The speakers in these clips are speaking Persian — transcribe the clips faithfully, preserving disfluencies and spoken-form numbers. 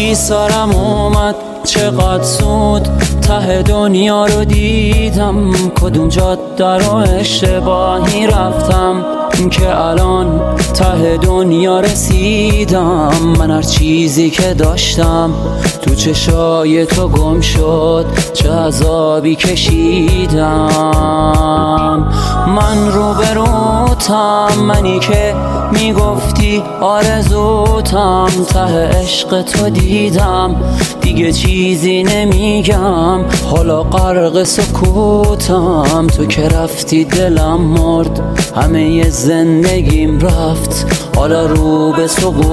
وقتی سرم اومد چقدر سود ته دنیا رو دیدم، کدوم جاده رو اشتباهی رفتم که الان ته دنیا رسیدم. من هر چیزی که داشتم تو چشای تو گم شد، چه عذابی کشیدم. من روبروتم، منی که میگفتی آرزوتم، ته عشق تو دیدم دیگه چیزی نمیگم، حالا غرق سکوتم. تو که رفتی دلم مرد، همه زندگیم رفت، حالا رو به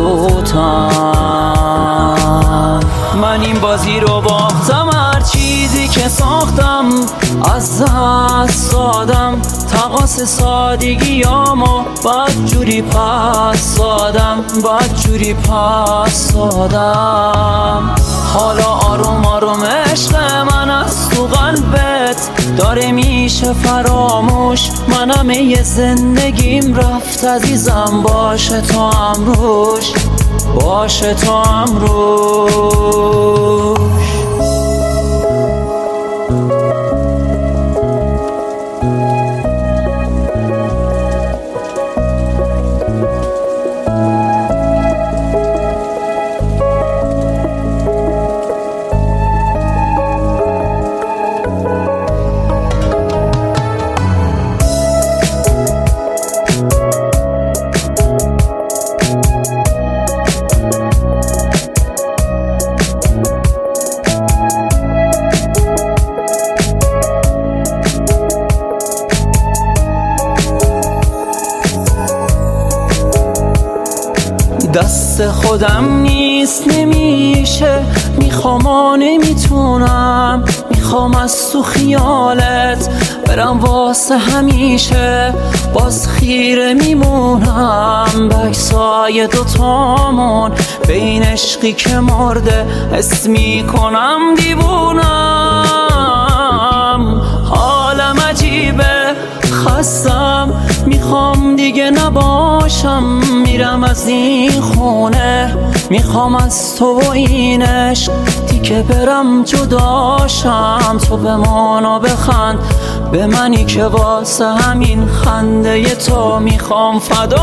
سقوطم. من این بازی رو باختم، هر چیزی که ساختم از دست دادم، تقاص سادگیامو بد جوری پس دادم، بد جوری پس دادم. حالا آروم آروم عشق من از تو قلبت داره میشه فراموش، من همه زندگیم رفت عزیزم، باشه تو امروش، باشه تو امروش. دست خودم نیست نمیشه، میخوام و نمیتونم، میخوام از تو خیالت برم واسه همیشه، باز خیره میمونم به عکسای دوتامون، به این عشقی که مرده حس میکنم دیوونم. حالم عجیبه، خستم، میخوام دیگه نباشم، میرم از این خونه، میخوام از تو و این عشق دیگه برم جداشم. تو بمان و بخند به منی که واسه همین خنده تو میخوام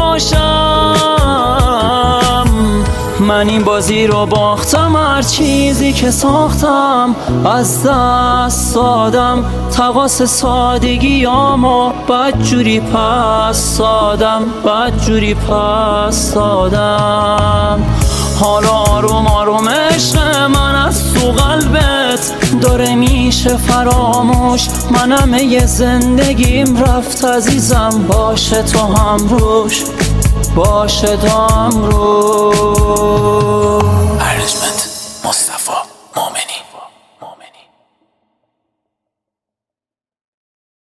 فداشم. من این بازی رو باختم، هر چیزی که ساختم از دست دادم، تقاص سادگیامو بد جوری پس دادم، بد جوری پس دادم. حالا آروم آروم عشق من از تو قلبت داره میشه فراموش، من همه زندگیم رفت عزیزم، باشه تو همروش، باشه تو امروز.